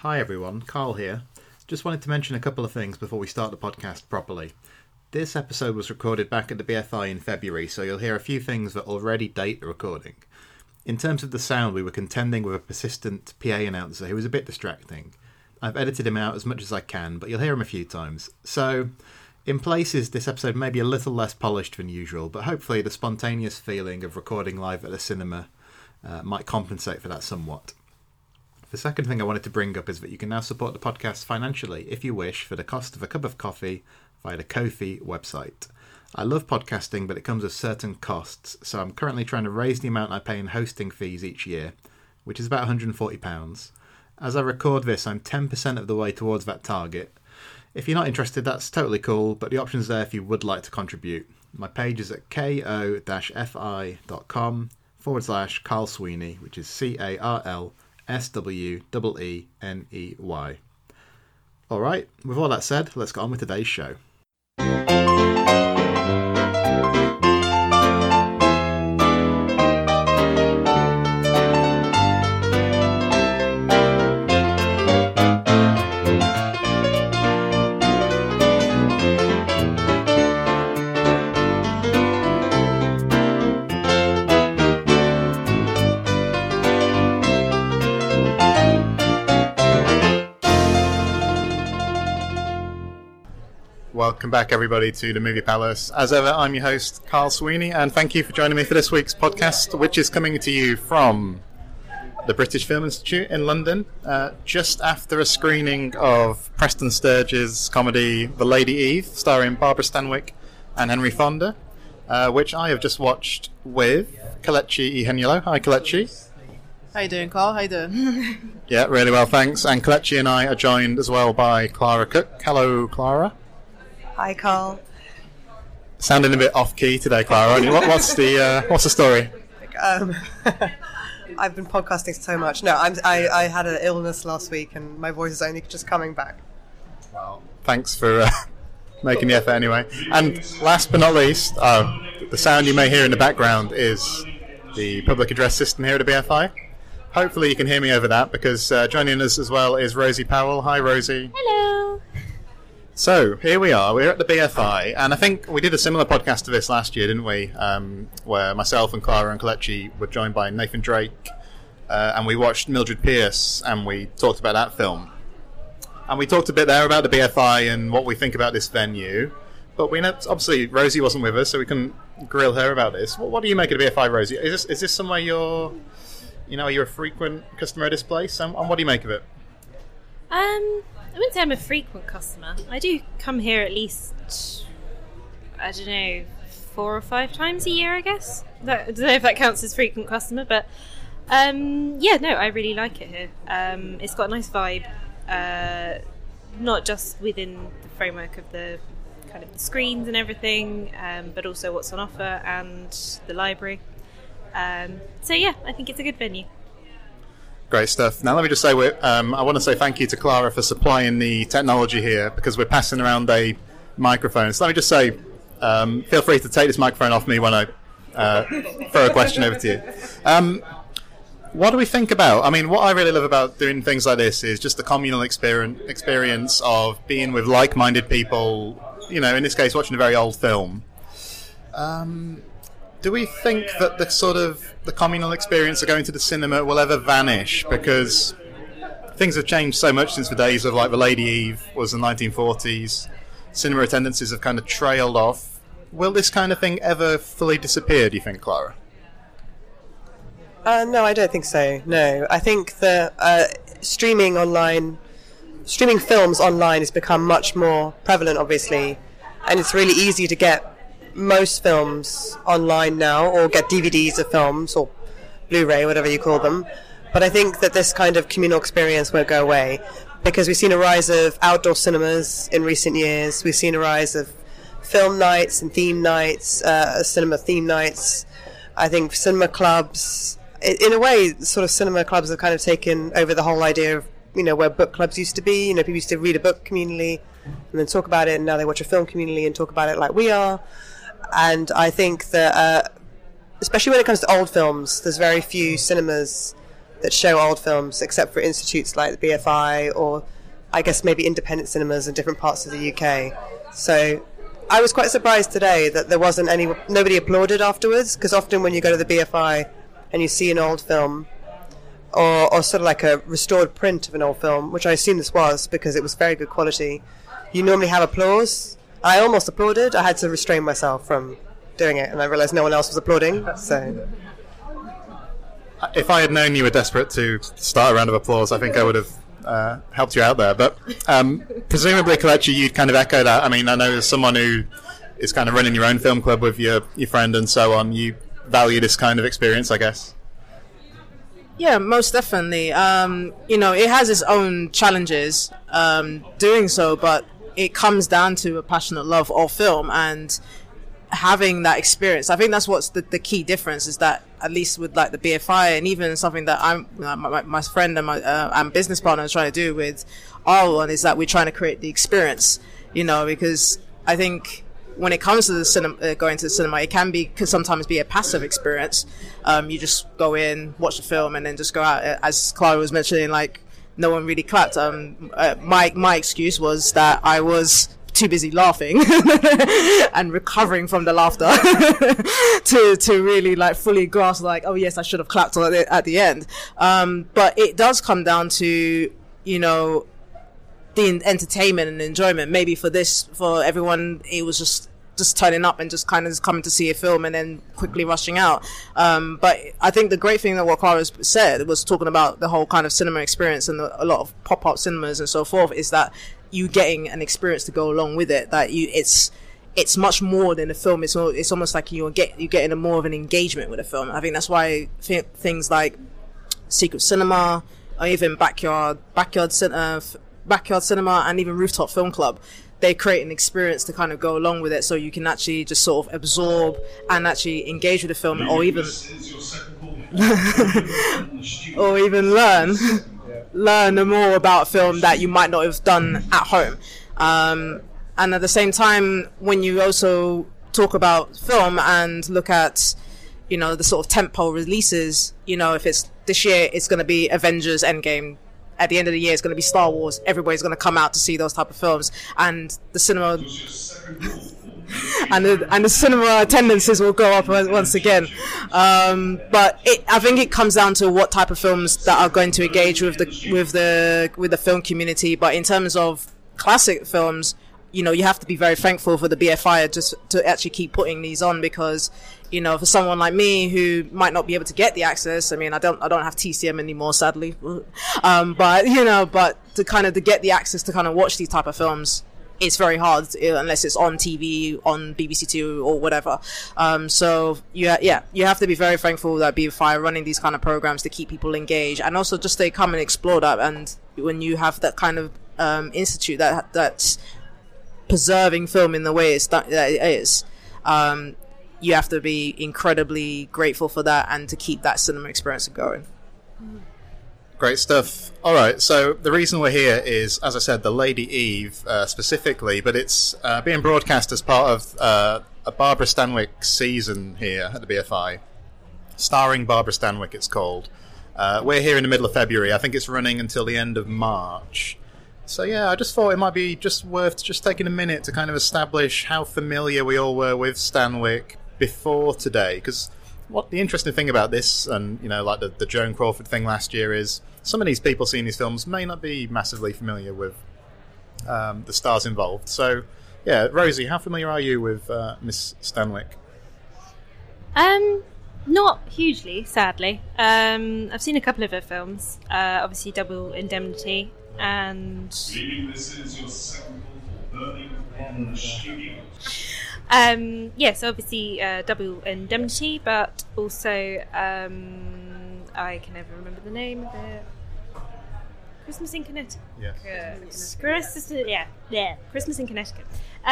Hi everyone, Carl here. Just wanted to mention a couple of things before we start the podcast properly. This episode was recorded back at the BFI in February, so you'll hear a few things that already date the recording. In terms of the sound, we were contending with a persistent PA announcer who was a bit distracting. I've edited him out as much as I can, but you'll hear him a few times. So, in places, this episode may be a little less polished than usual, but hopefully the spontaneous feeling of recording live at the cinema might compensate for that somewhat. The second thing I wanted to bring up is that you can now support the podcast financially, if you wish, for the cost of a cup of coffee via the Ko-fi website. I love podcasting, but it comes with certain costs, so I'm currently trying to raise the amount I pay in hosting fees each year, which is about £140. As I record this, I'm 10% of the way towards that target. If you're not interested, that's totally cool, but the option's there if you would like to contribute. My page is at ko-fi.com/Carl Sweeney, which is CarlSweeny. Alright, with all that said, let's get on with today's show. Welcome back, everybody, to the Movie Palace. As ever, I'm your host, Carl Sweeney, and thank you for joining me for this week's podcast, which is coming to you from the British Film Institute in London, just after a screening of Preston Sturges' comedy The Lady Eve, starring Barbara Stanwyck and Henry Fonda, which I have just watched with Kelechi Ihenyolo. Hi, Kelechi. How you doing, Carl? How you doing? Yeah, really well, thanks. And Kelechi and I are joined as well by Clara Cook. Hello, Clara. Hi, Carl. Sounding a bit off-key today, Clara. What's the story? I've been podcasting so much. No, I had an illness last week, and my voice is only just coming back. Well, thanks for making the effort anyway. And last but not least, the sound you may hear in the background is the public address system here at the BFI. Hopefully you can hear me over that, because joining us as well is Rosie Powell. Hi, Rosie. Hello. So, here we are, we're at the BFI, and I think we did a similar podcast to this last year, didn't we? Where myself and Clara and Kelechi were joined by Nathan Drake, and we watched Mildred Pierce, and we talked about that film. And we talked a bit there about the BFI and what we think about this venue, but we know, obviously Rosie wasn't with us, so we couldn't grill her about this. What do you make of the BFI, Rosie? Is this somewhere you're a frequent customer of this place, and what do you make of it? I wouldn't say I'm a frequent customer. I do come here at least, 4 or 5 times a year, I guess. I don't know if that counts as frequent customer, but I really like it here. It's got a nice vibe, not just within the framework of the kind of the screens and everything, but also what's on offer and the library. I think it's a good venue. Great stuff. Now let me just say, I want to say thank you to Clara for supplying the technology here, because we're passing around a microphone. So let me just say, feel free to take this microphone off me when I throw a question over to you. What do we think about? I mean, what I really love about doing things like this is just the communal experience of being with like-minded people, in this case, watching a very old film. Do we think that the communal experience of going to the cinema will ever vanish? Because things have changed so much since the days of, The Lady Eve was the 1940s. Cinema attendances have kind of trailed off. Will this kind of thing ever fully disappear, do you think, Clara? No, I don't think so. No, I think that streaming films online has become much more prevalent, obviously, and it's really easy to get most films online now, or get DVDs of films, or Blu-ray, whatever you call them. But I think that this kind of communal experience won't go away, because we've seen a rise of outdoor cinemas in recent years. We've seen a rise of film nights and theme nights, cinema theme nights. I think cinema clubs, in a way, sort of cinema clubs have kind of taken over the whole idea of, where book clubs used to be. People used to read a book communally and then talk about it, and now they watch a film communally and talk about it like we are. And I think that, especially when it comes to old films, there's very few cinemas that show old films, except for institutes like the BFI or I guess maybe independent cinemas in different parts of the UK. So I was quite surprised today that there wasn't nobody applauded afterwards, because often when you go to the BFI and you see an old film, or sort of like a restored print of an old film, which I assume this was because it was very good quality, you normally have applause. I almost applauded. I had to restrain myself from doing it, and I realised no one else was applauding. So, if I had known you were desperate to start a round of applause, I think I would have helped you out there. But presumably, Kelechi, you'd kind of echo that. I mean, I know as someone who is kind of running your own film club with your friend and so on, you value this kind of experience, I guess. Yeah, most definitely. It has its own challenges doing so, but it comes down to a passionate love of film and having that experience. I think that's what's the key difference, is that at least with like the BFI and even something that my friend and my business partner is trying to do with our one, is that we're trying to create the experience, because I think when it comes to the cinema, going to the cinema, it could sometimes be a passive experience. You just go in, watch the film, and then just go out. As Clara was mentioning, like, no one really clapped. My excuse was that I was too busy laughing and recovering from the laughter to really like fully grasp, like, oh yes, I should have clapped at the end. But it does come down to, the entertainment and enjoyment. Maybe for everyone, it was just turning up and just kind of coming to see a film and then quickly rushing out. But I think the great thing that what Clara said was talking about the whole kind of cinema experience and a lot of pop-up cinemas and so forth, is that you getting an experience to go along with it. That it's much more than a film. It's almost like you're getting more of an engagement with a film. I think that's why things like Secret Cinema or even backyard cinema and even Rooftop Film Club, they create an experience to kind of go along with it, so you can actually just sort of absorb and actually engage with the film, or even or even learn more about a film that you might not have done at home. And at the same time, when you also talk about film and look at the sort of tentpole releases, if it's this year, it's going to be Avengers Endgame. At the end of the year, it's going to be Star Wars. Everybody's going to come out to see those type of films, and the cinema and the cinema attendances will go up once again. But I think it comes down to what type of films that are going to engage with the film community. But in terms of classic films, you have to be very thankful for the BFI just to actually keep putting these on, because for someone like me who might not be able to get the access, I mean, I don't have TCM anymore, sadly. But to get the access to kind of watch these type of films, it's very hard unless it's on TV, on BBC Two or whatever. So you have to be very thankful that BFI are running these kind of programs to keep people engaged, and also just they come and explore that. And when you have that kind of institute that's preserving film in the way that it is, you have to be incredibly grateful for that and to keep that cinema experience going. Great stuff. All right, so the reason we're here is, as I said, the Lady Eve specifically, but it's being broadcast as part of a Barbara Stanwyck season here at the BFI, starring Barbara Stanwyck, it's called. We're here in the middle of February. I think it's running until the end of March. So yeah, I just thought it might be just worth just taking a minute to kind of establish how familiar we all were with Stanwyck before today, because what the interesting thing about this, and like the Joan Crawford thing last year, is some of these people seeing these films may not be massively familiar with the stars involved. So yeah, Rosie, how familiar are you with Miss Stanwyck? Not hugely, sadly. I've seen a couple of her films, obviously Double Indemnity and This is your second call for burning on the studio. Yes, obviously Double Indemnity, but also I can never remember the name of it. Christmas in Connecticut. Yes. Christmas in Connecticut.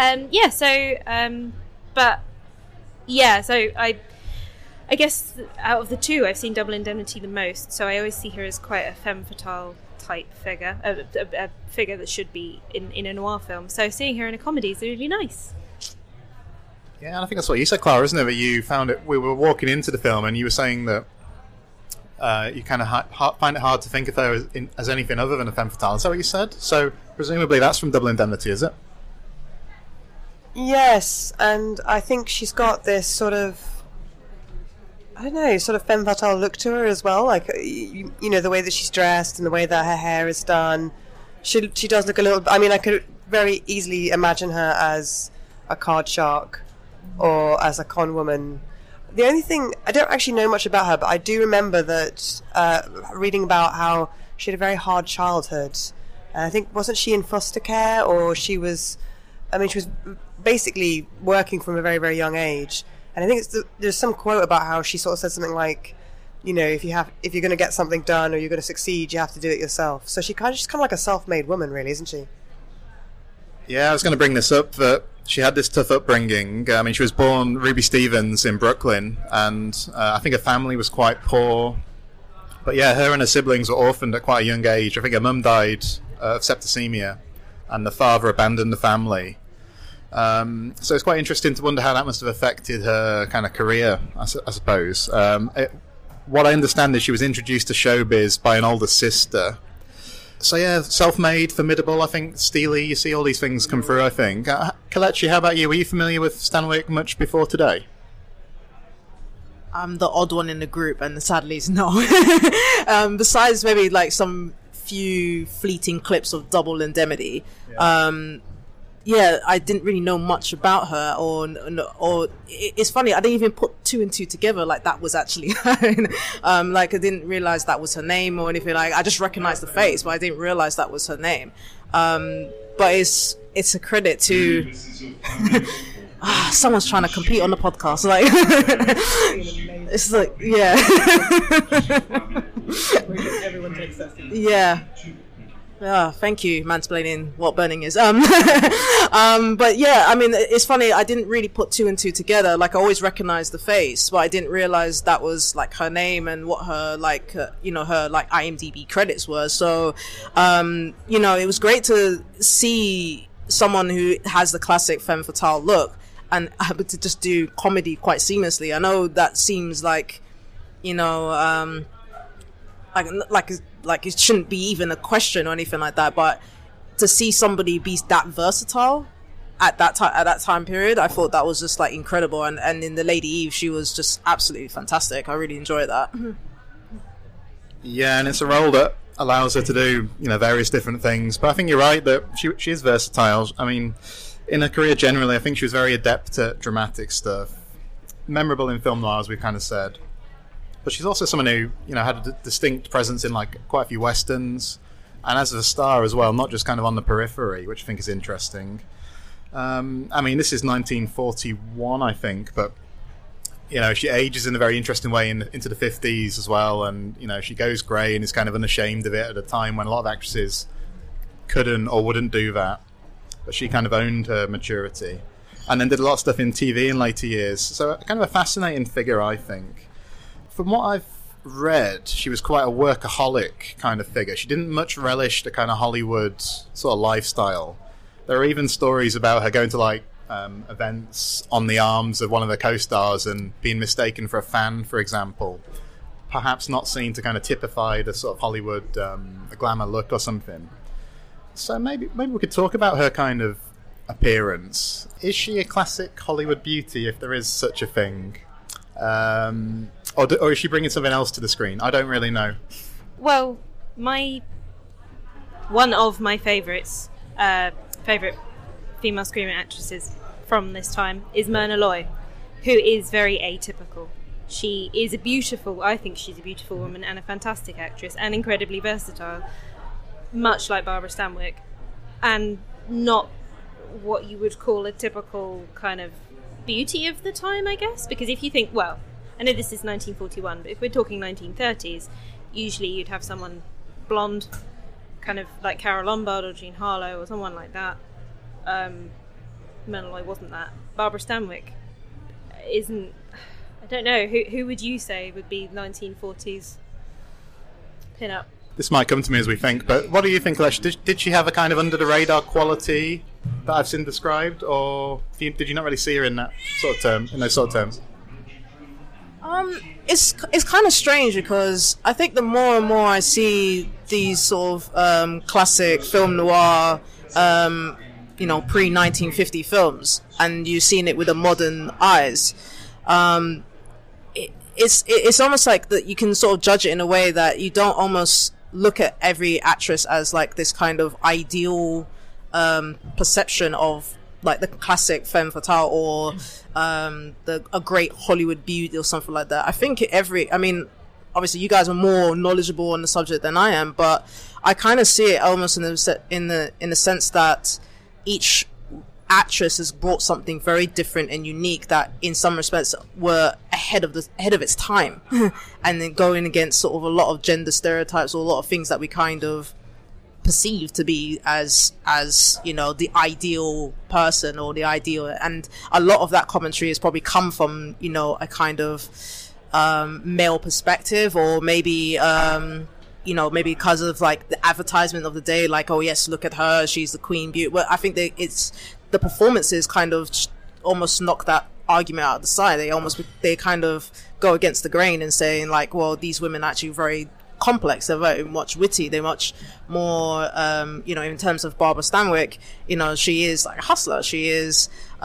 So I guess out of the two, I've seen Double Indemnity the most. So I always see her as quite a femme fatale type figure, a figure that should be in a noir film. So seeing her in a comedy is really nice. Yeah, and I think that's what you said, Clara, isn't it? That you found it. We were walking into the film, and you were saying that you kind of find it hard to think of her as anything other than a femme fatale. Is that what you said? So presumably that's from Double Indemnity, is it? Yes, and I think she's got this sort of, I don't know, sort of femme fatale look to her as well. Like, you know, the way that she's dressed and the way that her hair is done. She does look a little... I mean, I could very easily imagine her as a card shark or as a con woman. The only thing... I don't actually know much about her, but I do remember that reading about how she had a very hard childhood. And I think, wasn't she in foster care? Or she was... I mean, she was basically working from a very, very young age. And I think there's some quote about how she sort of said something like, you know, if you're going to get something done or you're going to succeed, you have to do it yourself. So she's kind of like a self-made woman, really, isn't she? Yeah, I was going to bring this up, that she had this tough upbringing. I mean, she was born Ruby Stevens in Brooklyn, and I think her family was quite poor. But yeah, her and her siblings were orphaned at quite a young age. I think her mum died of septicemia, and the father abandoned the family. So it's quite interesting to wonder how that must have affected her kind of career, I suppose. What I understand is she was introduced to showbiz by an older sister. So yeah, self-made, formidable, I think, steely, you see all these things come through, I think. Kelechi, how about you? Were you familiar with Stanwyck much before today? I'm the odd one in the group, and sadly it's no. Besides maybe like some few fleeting clips of Double Indemnity, yeah, I didn't really know much about her, or it's funny, I didn't even put two and two together, like that was actually her. Like I didn't realize that was her name or anything. Like I just recognized the face, but I didn't realize that was her name. But it's a credit to someone's trying to compete on the podcast. Like it's like, yeah. Everyone takes that seat. Yeah. Yeah, thank you, mansplaining what burning is. But yeah, I mean, it's funny, I didn't really put two and two together. Like, I always recognized the face, but I didn't realize that was, like, her name and what her, like, her, like, IMDb credits were. So, it was great to see someone who has the classic femme fatale look and able to just do comedy quite seamlessly. I know that seems like, like it shouldn't be even a question or anything like that, but to see somebody be that versatile at that time period, I thought that was just like incredible. And in the Lady Eve, she was just absolutely fantastic. I really enjoyed that. Yeah, and it's a role that allows her to do various different things. But I think you're right that she is versatile. I mean, in her career generally, I think she was very adept at dramatic stuff, memorable in film noir, as we kind of said. But she's also someone who, had a distinct presence in like quite a few westerns, and as a star as well, not just kind of on the periphery, which I think is interesting. I mean, this is 1941, I think, but she ages in a very interesting way into the 50s as well, and she goes grey and is kind of unashamed of it at a time when a lot of actresses couldn't or wouldn't do that. But she kind of owned her maturity, and then did a lot of stuff in TV in later years. So kind of a fascinating figure, I think. From what I've read, she was quite a workaholic kind of figure. She didn't much relish the kind of Hollywood sort of lifestyle. There are even stories about her going to like events on the arms of one of her co-stars and being mistaken for a fan, for example. Perhaps not seen to kind of typify the sort of Hollywood the glamour look or something. So maybe we could talk about her kind of appearance. Is she a classic Hollywood beauty, if there is such a thing? Or is she bringing something else to the screen? I don't really know. Well, one of my favourite female screaming actresses from this time is Myrna Loy, who is very atypical. I think she's a beautiful woman and a fantastic actress and incredibly versatile, much like Barbara Stanwyck, and not what you would call a typical kind of beauty of the time, I guess, because if you think, well, I know this is 1941, but if we're talking 1930s, usually you'd have someone blonde, kind of like Carole Lombard or Jean Harlow or someone like that. Myrna Loy wasn't that. Barbara Stanwyck isn't. I don't know. Who would you say would be 1940s pin-up? This might come to me as we think, but what do you think, Lesh? Did she have a kind of under-the-radar quality that I've seen described, or did you not really see her in that sort of term, in those sort of terms? It's kind of strange because I think the more and more I see these sort of classic film noir, pre-1950 films, and you've seen it with the modern eyes, it's almost like that you can sort of judge it in a way that you don't almost look at every actress as like this kind of ideal perception of like the classic femme fatale or a great Hollywood beauty or something like that. I think obviously you guys are more knowledgeable on the subject than I am, but I kind of see it almost in the sense that each actress has brought something very different and unique that in some respects were ahead of its time and then going against sort of a lot of gender stereotypes or a lot of things that we kind of perceived to be as the ideal person or the ideal, and a lot of that commentary has probably come from a kind of male perspective, or maybe maybe because of like the advertisement of the day, like, oh yes, look at her, she's the queen beauty. Well, I think it's the performances kind of almost knock that argument out of the side. They kind of go against the grain and saying like, well, these women are actually very complex, they're very much witty, they're much more in terms of Barbara Stanwyck, she is like a hustler, she is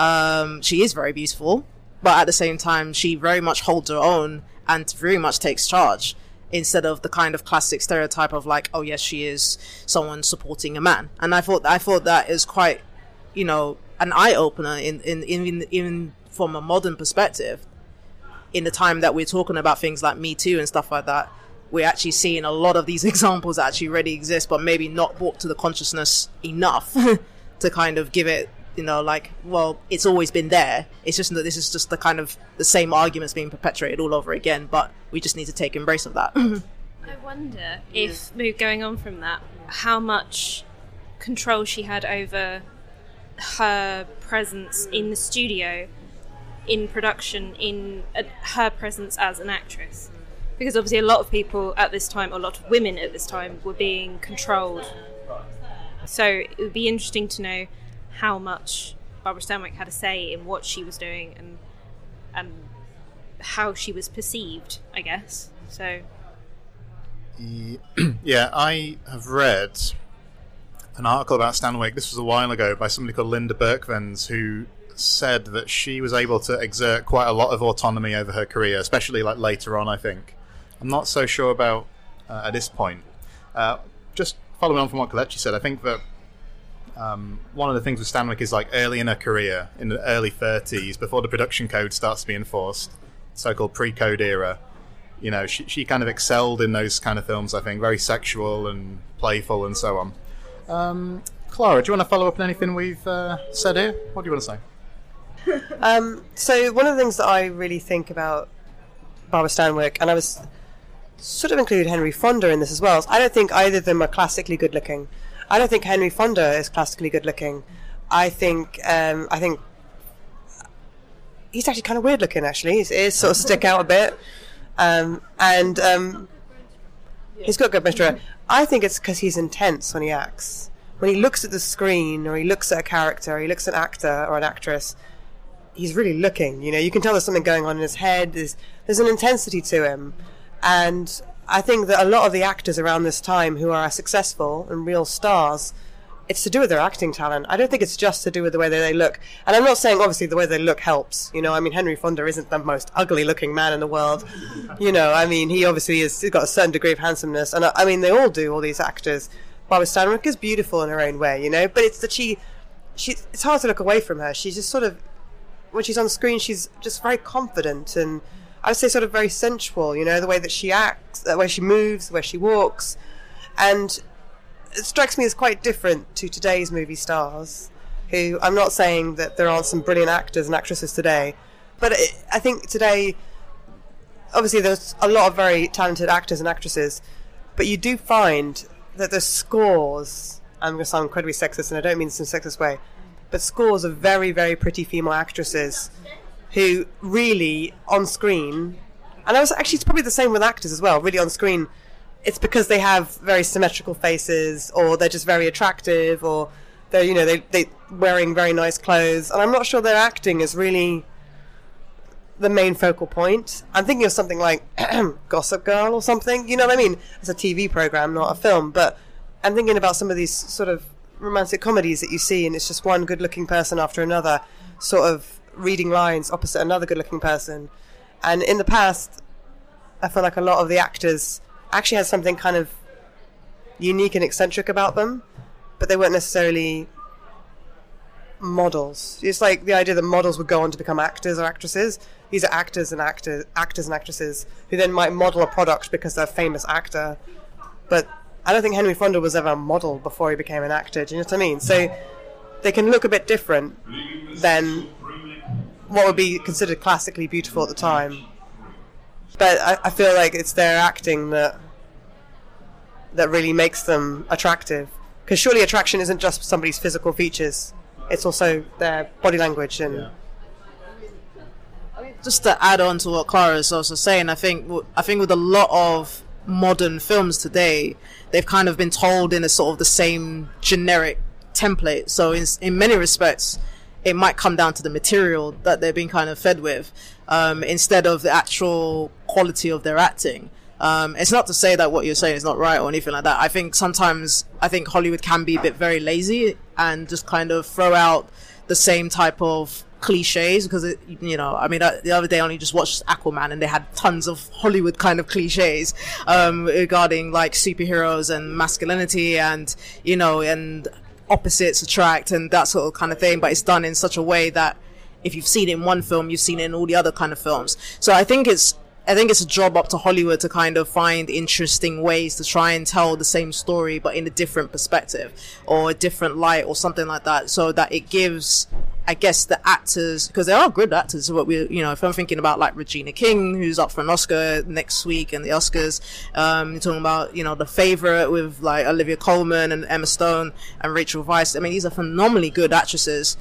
very beautiful, but at the same time she very much holds her own and very much takes charge, instead of the kind of classic stereotype of like, oh yes, she is someone supporting a man. And I thought that is quite an eye-opener in from a modern perspective, in the time that we're talking about things like Me Too and stuff like that. We're actually seeing a lot of these examples that actually already exist, but maybe not brought to the consciousness enough to kind of give it, like, well, it's always been there. It's just that this is just the kind of the same arguments being perpetuated all over again, but we just need to take embrace of that. I wonder if, going on from that, how much control she had over her presence in the studio, in production, in her presence as an actress. Because obviously a lot of people at this time, or a lot of women at this time, were being controlled. So it would be interesting to know how much Barbara Stanwyck had a say in what she was doing and how she was perceived, I guess. So yeah, I have read an article about Stanwyck, this was a while ago, by somebody called Linda Berkvens, who said that she was able to exert quite a lot of autonomy over her career, especially like later on, I think. I'm not so sure about at this point. Just following on from what Kelechi said, I think that one of the things with Stanwyck is like early in her career, in the early 30s, before the production code starts to be enforced, so-called pre-code era, she kind of excelled in those kind of films, I think, very sexual and playful and so on. Clara, do you want to follow up on anything we've said here? What do you want to say? So one of the things that I really think about Barbara Stanwyck, and I was sort of include Henry Fonda in this as well, I don't think either of them are classically good looking. I don't think Henry Fonda is classically good looking. I think he's actually kind of weird looking, actually. His ears sort of stick out a bit. He's got good posture. I think it's because he's intense when he acts. When he looks at the screen, or he looks at a character, or he looks at an actor or an actress, he's really looking. You can tell there's something going on in his head. There's an intensity to him. And I think that a lot of the actors around this time who are successful and real stars, it's to do with their acting talent. I don't think it's just to do with the way that they look. And I'm not saying, obviously, the way they look helps. Henry Fonda isn't the most ugly-looking man in the world. He obviously has got a certain degree of handsomeness. And, they all do, all these actors. Barbara Stanwyck is beautiful in her own way, But it's that it's hard to look away from her. She's just sort of, when she's on screen, she's just very confident and I would say sort of very sensual, the way that she acts, the way she moves, the way she walks. And it strikes me as quite different to today's movie stars, who, I'm not saying that there aren't some brilliant actors and actresses today, but I think today, obviously there's a lot of very talented actors and actresses, but you do find that there's scores, I'm going to sound incredibly sexist, and I don't mean this in a sexist way, but scores of very, very pretty female actresses who really, on screen, and it's probably the same with actors as well, really on screen, it's because they have very symmetrical faces, or they're just very attractive, or they're, they're wearing very nice clothes, and I'm not sure their acting is really the main focal point. I'm thinking of something like Gossip Girl or something, you know what I mean? It's a TV program, not a film, but I'm thinking about some of these sort of romantic comedies that you see, and it's just one good-looking person after another, sort of reading lines opposite another good-looking person. And in the past, I feel like a lot of the actors actually had something kind of unique and eccentric about them, but they weren't necessarily models. It's like the idea that models would go on to become actors or actresses. These are actors and actresses who then might model a product because they're a famous actor. But I don't think Henry Fonda was ever a model before he became an actor. Do you know what I mean? So they can look a bit different than what would be considered classically beautiful at the time. But I feel like it's their acting that really makes them attractive. Because surely attraction isn't just somebody's physical features. It's also their body language and... Yeah. Just to add on to what Clara is also saying, I think with a lot of modern films today, they've kind of been told in a sort of the same generic template. So in many respects, it might come down to the material that they're being kind of fed with, instead of the actual quality of their acting. It's not to say that what you're saying is not right or anything like that. I think sometimes Hollywood can be a bit very lazy and just kind of throw out the same type of cliches, because the other day I only just watched Aquaman and they had tons of Hollywood kind of cliches regarding like superheroes and masculinity and and opposites attract and that sort of kind of thing, but it's done in such a way that if you've seen it in one film, you've seen it in all the other kind of films. So I think it's a job up to Hollywood to kind of find interesting ways to try and tell the same story but in a different perspective or a different light or something like that, so that it gives, I guess, the actors, because there are good actors. What if I'm thinking about like Regina King, who's up for an Oscar next week in the Oscars, you're talking about The Favourite with like Olivia Colman and Emma Stone and Rachel Weisz. I mean, these are phenomenally good actresses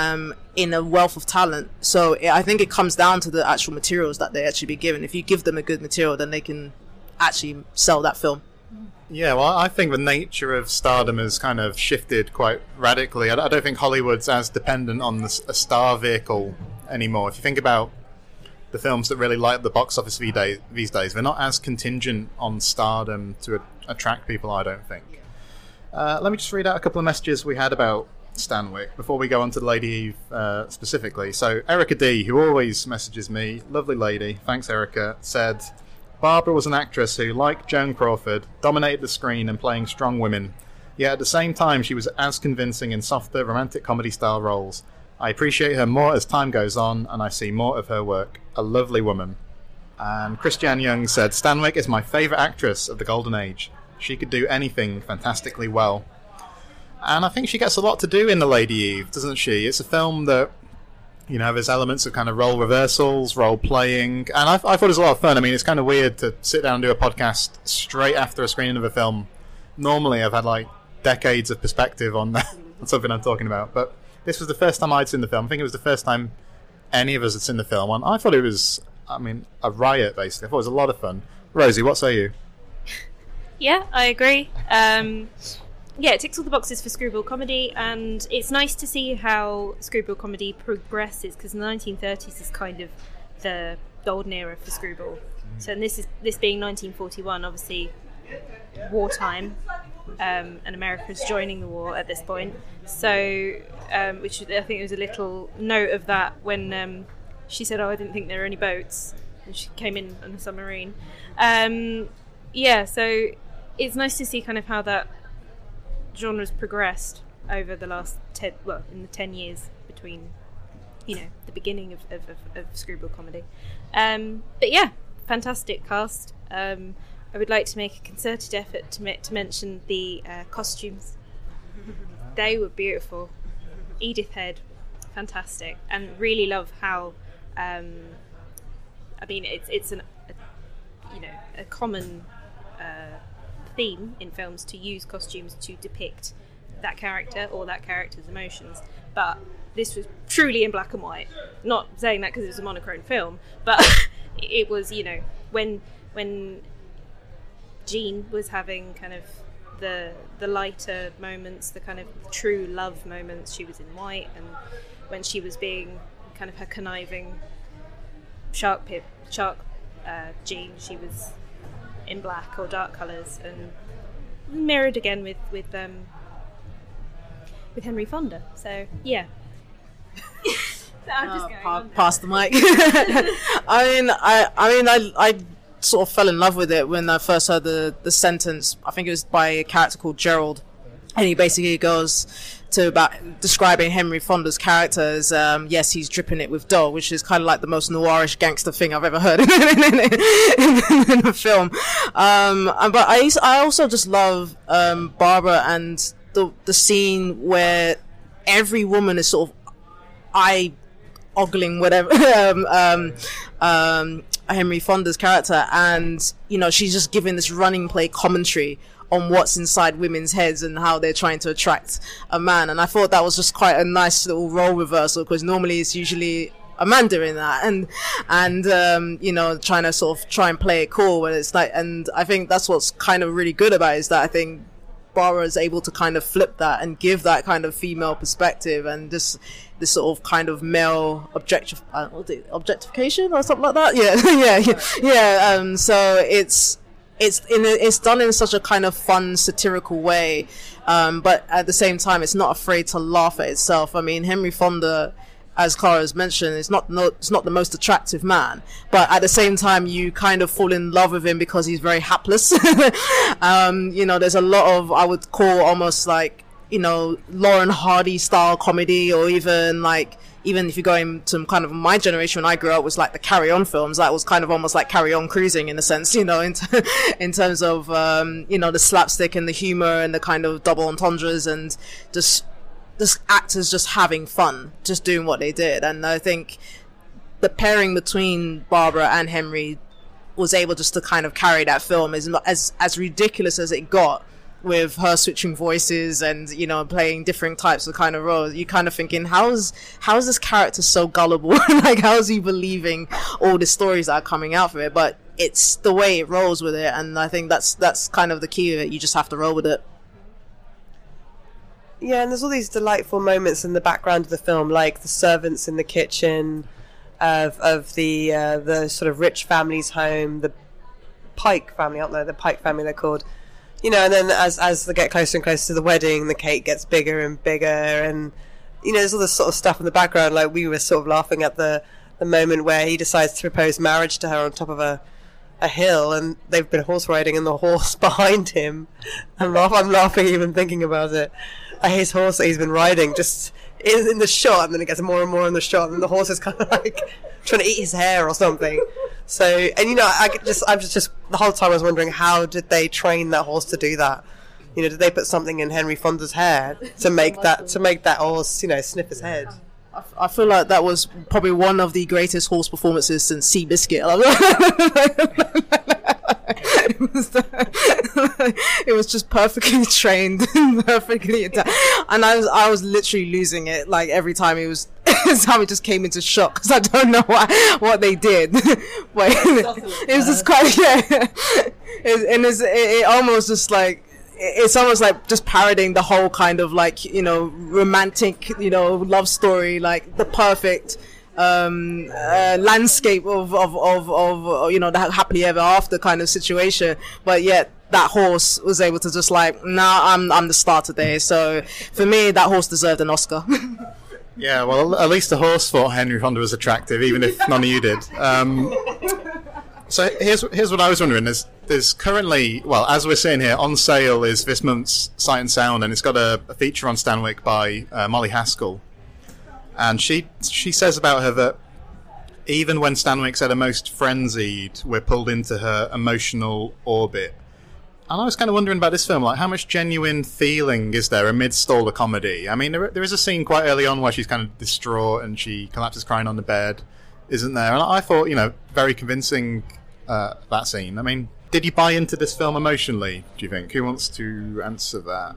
in a wealth of talent. So I think it comes down to the actual materials that they actually be given. If you give them a good material, then they can actually sell that film. Yeah, well, I think the nature of stardom has kind of shifted quite radically. I don't think Hollywood's as dependent on a star vehicle anymore. If you think about the films that really light up the box office these days, they're not as contingent on stardom to attract people, I don't think. Let me just read out a couple of messages we had about Stanwyck before we go on to the Lady Eve specifically. So Erica D, who always messages me, lovely lady, thanks Erica, said... Barbara was an actress who, like Joan Crawford, dominated the screen in playing strong women, yet at the same time she was as convincing in softer romantic comedy-style roles. I appreciate her more as time goes on, and I see more of her work. A lovely woman. And Christiane Young said, Stanwyck is my favourite actress of the Golden Age. She could do anything fantastically well. And I think she gets a lot to do in The Lady Eve, doesn't she? It's a film that... there's elements of kind of role reversals, role playing, and I thought it was a lot of fun. I mean, it's kind of weird to sit down and do a podcast straight after a screening of a film. Normally, I've had like decades of perspective on something I'm talking about, but this was the first time I'd seen the film. I think it was the first time any of us had seen the film, and I thought it was, a riot, basically. I thought it was a lot of fun. Rosie, what say you? Yeah, I agree. Yeah, it ticks all the boxes for screwball comedy, and it's nice to see how screwball comedy progresses, because the 1930s is kind of the golden era for screwball. So and this being 1941, obviously wartime, and America's joining the war at this point. So, which I think there was a little note of that when she said, "Oh, I didn't think there were any boats," and she came in on a submarine. Yeah, so it's nice to see kind of how that genre's progressed over the last 10 years between the beginning of screwball comedy, but yeah, fantastic cast. I would like to make a concerted effort to mention the costumes. They were beautiful. Edith Head, fantastic, and really love how it's a common theme in films to use costumes to depict that character or that character's emotions, but this was truly in black and white. Not saying that because it was a monochrome film, but it was, when Jean was having kind of the lighter moments, the kind of true love moments, she was in white, and when she was being kind of her conniving shark gene. She was in black or dark colours, and mirrored again with Henry Fonda. So yeah. So I'm just going on pass the mic. I sort of fell in love with it when I first heard the sentence. I think it was by a character called Gerald, and he basically goes to about describing Henry Fonda's character as yes, he's dripping it with dough, which is kind of like the most noirish gangster thing I've ever heard in a film. But I also just love Barbara and the scene where every woman is sort of eye-ogling whatever Henry Fonda's character, and she's just giving this running play commentary on what's inside women's heads and how they're trying to attract a man. And I thought that was just quite a nice little role reversal, because normally it's usually a man doing that and trying to try and play it cool when it's like, and I think that's what's kind of really good about it, is that I think Barbara is able to kind of flip that and give that kind of female perspective and this sort of kind of male objectification or something like that. Yeah. So it's done in such a kind of fun, satirical way, but at the same time, it's not afraid to laugh at itself. I mean, Henry Fonda, as Clara has mentioned, is not the most attractive man, but at the same time, you kind of fall in love with him because he's very hapless. There's a lot of, I would call almost like, Lauren Hardy style comedy, or even if you're going to kind of my generation, when I grew up, was like the Carry On films. That was kind of almost like Carry On Cruising in a sense, in terms of, the slapstick and the humor and the kind of double entendres and just actors just having fun, just doing what they did. And I think the pairing between Barbara and Henry was able just to kind of carry that film, as ridiculous as it got, with her switching voices and playing different types of kind of roles. You kind of thinking, how is this character so gullible? Like, how is he believing all the stories that are coming out of it? But it's the way it rolls with it, and I think that's kind of the key of it. You just have to roll with it. Yeah, and there's all these delightful moments in the background of the film, like the servants in the kitchen of the sort of rich family's home, the Pike family, aren't they? The Pike family, they're called. And then as they get closer and closer to the wedding, the cake gets bigger and bigger, and there's all this sort of stuff in the background. Like, we were sort of laughing at the moment where he decides to propose marriage to her on top of a hill, and they've been horse riding, and the horse behind him. I'm laughing even thinking about it. His horse that he's been riding just in the shot, and then it gets more and more in the shot, and the horse is kind of like trying to eat his hair or something. So, and I just the whole time I was wondering, how did they train that horse to do that? Did they put something in Henry Fonda's hair to make that horse, sniff his head? I feel like that was probably one of the greatest horse performances since Seabiscuit. It was just perfectly trained, perfectly attacked. And I was literally losing it. Like, every time it just came into shock, because I don't know what they did. But it was just quite, it almost just like, it's almost like just parodying the whole kind of like, romantic, love story, like the perfect landscape of the happily ever after kind of situation. But yet that horse was able to just like, I'm the star today. So for me, that horse deserved an Oscar. Yeah, well, at least the horse thought Henry Fonda was attractive, even if none of you did. So here's what I was wondering. There's currently, well, as we're seeing here, on sale is this month's Sight and Sound, and it's got a feature on Stanwyck by Molly Haskell. And she says about her that even when Stanwyck's at her most frenzied, we're pulled into her emotional orbit. And I was kind of wondering about this film, like, how much genuine feeling is there amidst all the comedy? I mean, there is a scene quite early on where she's kind of distraught and she collapses crying on the bed, isn't there? And I thought, very convincing, that scene. I mean, did you buy into this film emotionally, do you think? Who wants to answer that?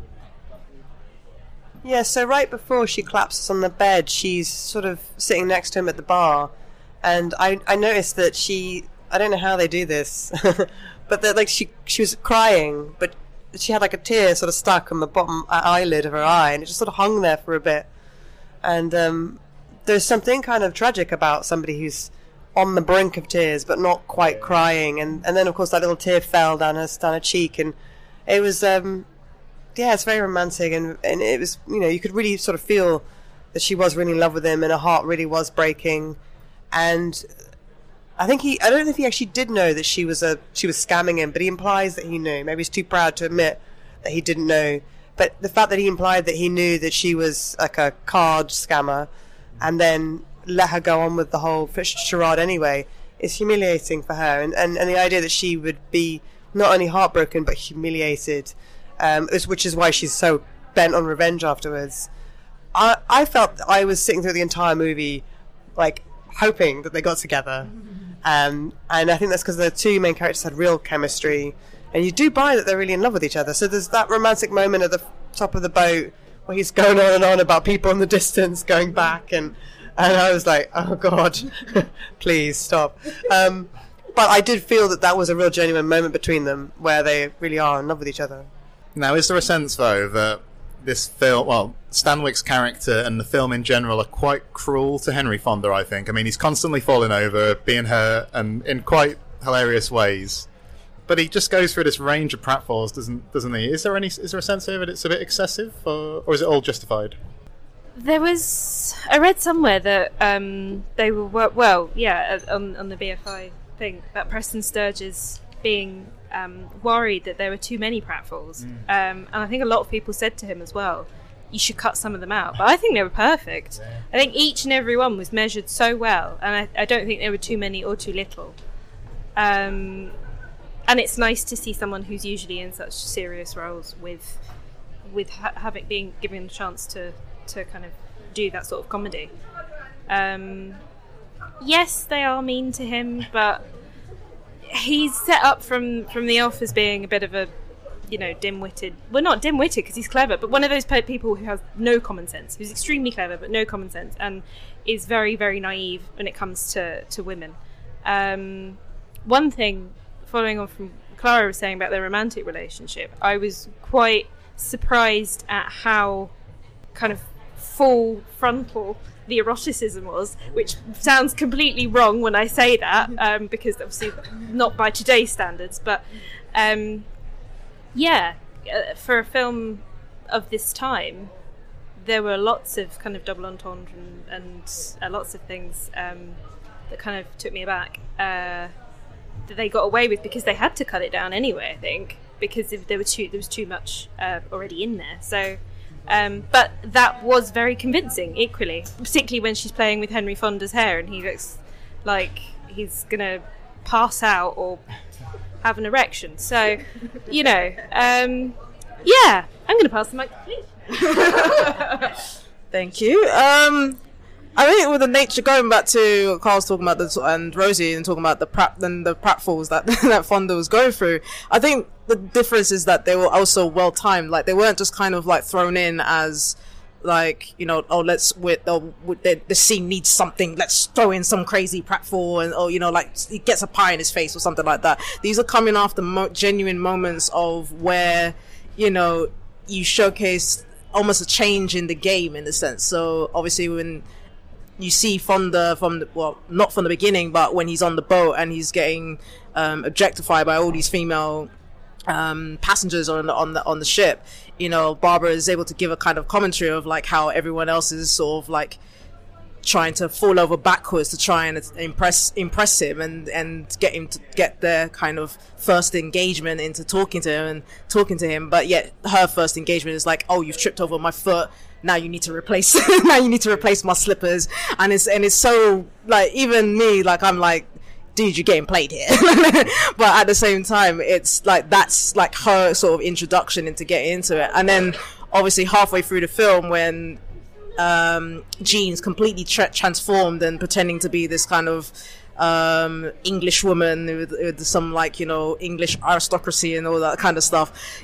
Yeah, so right before she collapses on the bed, she's sort of sitting next to him at the bar, and I noticed that I don't know how they do this, but that, like, she was crying, but she had like a tear sort of stuck on the bottom eyelid of her eye, and it just sort of hung there for a bit. And there's something kind of tragic about somebody who's on the brink of tears, but not quite crying. And then, of course, that little tear fell down her cheek. And it was, it's very romantic. And it was, you could really sort of feel that she was really in love with him and her heart really was breaking. And I don't know if he actually did know that she was scamming him, but he implies that he knew. Maybe he's too proud to admit that he didn't know. But the fact that he implied that he knew that she was like a card scammer and then let her go on with the whole charade anyway is humiliating for her. And the idea that she would be not only heartbroken but humiliated, which is why she's so bent on revenge afterwards. I felt that I was sitting through the entire movie like hoping that they got together. And I think that's because the two main characters had real chemistry. And you do buy that they're really in love with each other. So there's that romantic moment at the top of the boat where he's going on and on about people in the distance going back. And I was like, oh, God, please stop. But I did feel that was a real genuine moment between them where they really are in love with each other. Now, is there a sense, though, that this film, well, Stanwyck's character and the film in general are quite cruel to Henry Fonda, I think. I mean, he's constantly falling over, being hurt, and in quite hilarious ways. But he just goes through this range of pratfalls, doesn't he? Is there a sense here that it's a bit excessive, or is it all justified? I read somewhere that they were on the BFI thing that Preston Sturges being worried that there were too many pratfalls, and I think a lot of people said to him as well, you should cut some of them out. But I think they were perfect. Yeah. I think each and every one was measured so well, and I don't think there were too many or too little. And it's nice to see someone who's usually in such serious roles with having being given the chance to kind of do that sort of comedy. Yes, they are mean to him, but he's set up from the off as being a bit of a, dim-witted. Well, not dim-witted because he's clever, but one of those people who has no common sense, who's extremely clever but no common sense, and is very, very naive when it comes to women. One thing, following on from Clara was saying about their romantic relationship, I was quite surprised at how kind of full frontal the eroticism was, which sounds completely wrong when I say that, because obviously not by today's standards, but for a film of this time, there were lots of kind of double entendre and lots of things that kind of took me aback. That they got away with because they had to cut it down anyway, I think, because there was too much already in there. So, but that was very convincing, equally, particularly when she's playing with Henry Fonda's hair and he looks like he's gonna pass out or have an erection. So, I'm gonna pass the mic to you. Thank you. I think with the nature, going back to Carl's talking about and Rosie and talking about the pratfalls that Fonda was going through, I think the difference is that they were also well timed. Like, they weren't just kind of like thrown in as like, the scene needs something, let's throw in some crazy pratfall, and like he gets a pie in his face or something like that. These are coming after genuine moments of where you showcase almost a change in the game, in a sense. So obviously when you see Fonda not from the beginning, but when he's on the boat and he's getting objectified by all these female passengers on the ship, Barbara is able to give a kind of commentary of like how everyone else is sort of like trying to fall over backwards to try and impress him and get him to get their kind of first engagement into talking to him, but yet her first engagement is like, oh, you've tripped over my foot, now you need to replace my slippers. And it's so like, even me, like, I'm like, dude, you're getting played here. But at the same time, it's like, that's like her sort of introduction into getting into it. And then obviously halfway through the film, when Jean's completely transformed and pretending to be this kind of English woman with some like English aristocracy and all that kind of stuff,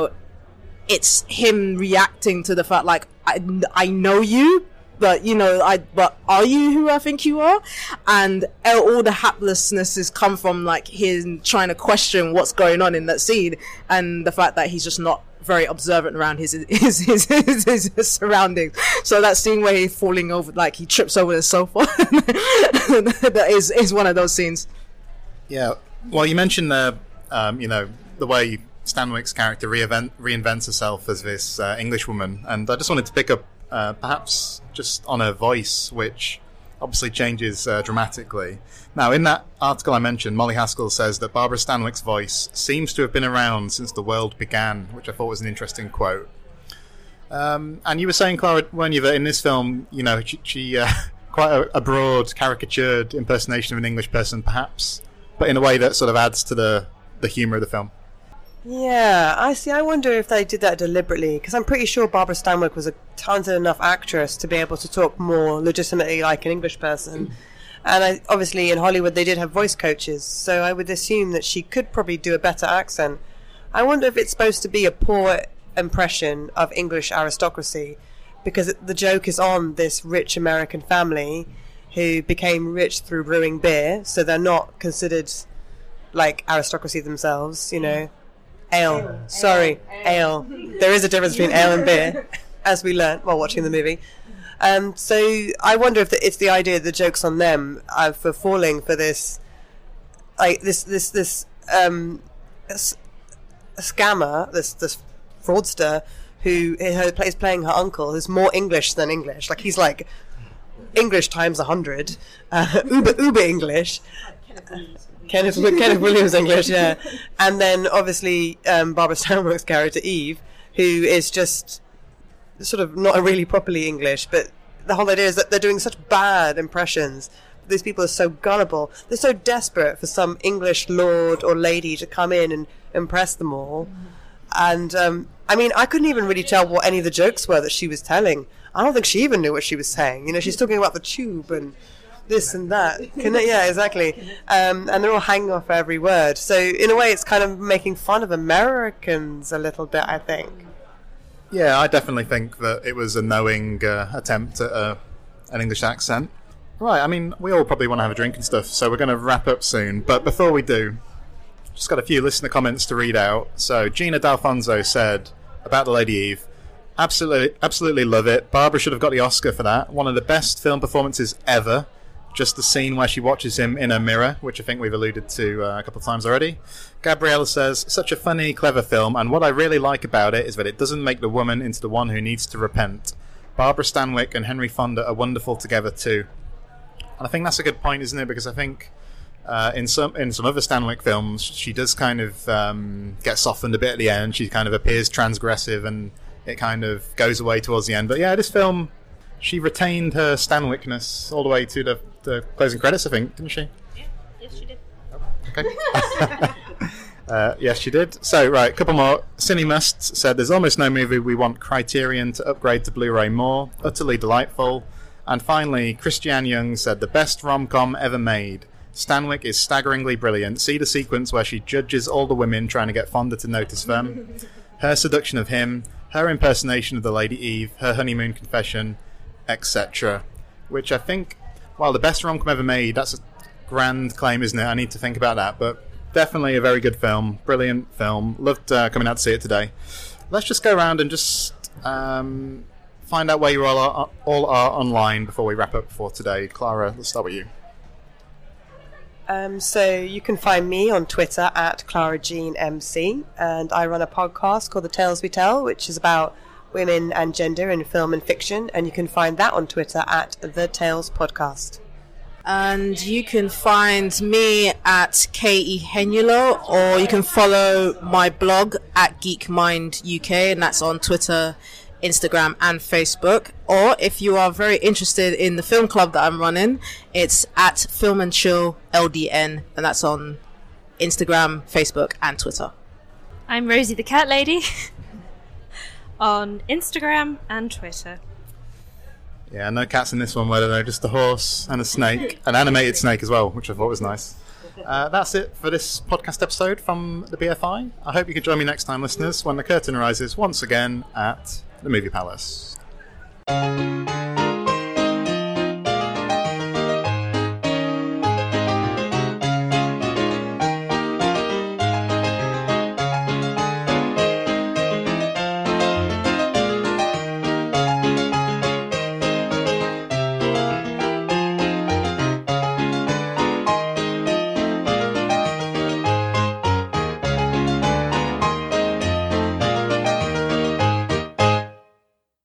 it's him reacting to the fact like, I know you, but but are you who I think you are? And all the haplessnesses come from like him trying to question what's going on in that scene, and the fact that he's just not very observant around his surroundings. So that scene where he's falling over, like he trips over the sofa, that is one of those scenes. Yeah. Well, you mentioned the way Stanwyck's character reinvents herself as this English woman, and I just wanted to pick up perhaps just on her voice, which obviously changes dramatically. Now, in that article I mentioned, Molly Haskell says that Barbara Stanwyck's voice seems to have been around since the world began, which I thought was an interesting quote. And you were saying, Clara, weren't you, that in this film, she quite a broad, caricatured impersonation of an English person, perhaps, but in a way that sort of adds to the humour of the film. Yeah, I wonder if they did that deliberately, because I'm pretty sure Barbara Stanwyck was a talented enough actress to be able to talk more legitimately like an English person. And obviously in Hollywood they did have voice coaches, so I would assume that she could probably do a better accent. I wonder if it's supposed to be a poor impression of English aristocracy, because the joke is on this rich American family who became rich through brewing beer, so they're not considered like aristocracy themselves, Ale. Ale. There is a difference between ale and beer, as we learnt while watching the movie. So I wonder if it's the idea, the joke's on them for falling for this, like this scammer, this fraudster who is playing her uncle, who's more English than English. Like he's like English times 100, uber English. Kenneth Williams English, yeah. And then obviously Barbara Stanwyck's character Eve, who is just sort of not really properly English, but the whole idea is that they're doing such bad impressions. These people are so gullible. They're so desperate for some English lord or lady to come in and impress them all. And I couldn't even really tell what any of the jokes were that she was telling. I don't think she even knew what she was saying. She's talking about the tube and this and that. Yeah, exactly. And they're all hanging off every word. So in a way, it's kind of making fun of Americans a little bit, I think. Yeah, I definitely think that it was a knowing attempt at an English accent. Right, we all probably want to have a drink and stuff, so we're going to wrap up soon. But before we do, just got a few listener comments to read out. So Gina D'Alfonso said about The Lady Eve, absolutely love it. Barbara should have got the Oscar for that. One of the best film performances ever. Just the scene where she watches him in a mirror, which I think we've alluded to a couple of times already. Gabrielle says, such a funny, clever film, and what I really like about it is that it doesn't make the woman into the one who needs to repent. Barbara Stanwyck and Henry Fonda are wonderful together too. And I think that's a good point, isn't it? Because I think in some other Stanwyck films, she does kind of get softened a bit at the end. She kind of appears transgressive, and it kind of goes away towards the end. But yeah, this film, she retained her Stanwyckness all the way to the closing credits, I think, didn't she? Yeah, yes, she did. Okay. Yes, she did. So, right, a couple more. Cinemust said, there's almost no movie we want Criterion to upgrade to Blu-ray more. Utterly delightful. And finally, Christiane Young said, the best rom-com ever made. Stanwyck is staggeringly brilliant. See the sequence where she judges all the women trying to get Fonda to notice them. Her seduction of him, her impersonation of the Lady Eve, her honeymoon confession, etc. Which I think, while the best rom-com ever made, that's a grand claim, isn't it? I need to think about that, but definitely a very good film. Brilliant film. Loved coming out to see it today. Let's just go around and just find out where you all are online before we wrap up for today. Clara, let's start with you. So you can find me on Twitter at ClaraJeanMC, and I run a podcast called The Tales We Tell, which is about women and gender in film and fiction, and you can find that on Twitter at The Tales Podcast. And you can find me at K.E. Henulo, or you can follow my blog at Geek Mind UK, and that's on Twitter, Instagram and Facebook. Or if you are very interested in the film club that I'm running, it's at Film and Chill LDN, and that's on Instagram, Facebook and Twitter. I'm Rosie the Cat Lady on Instagram and Twitter. Yeah, no cats in this one, whether they're just a horse and a snake, an animated snake as well, which I thought was nice. That's it for this podcast episode from the BFI. I hope you can join me next time, listeners, when the curtain rises once again at the Movie Palace.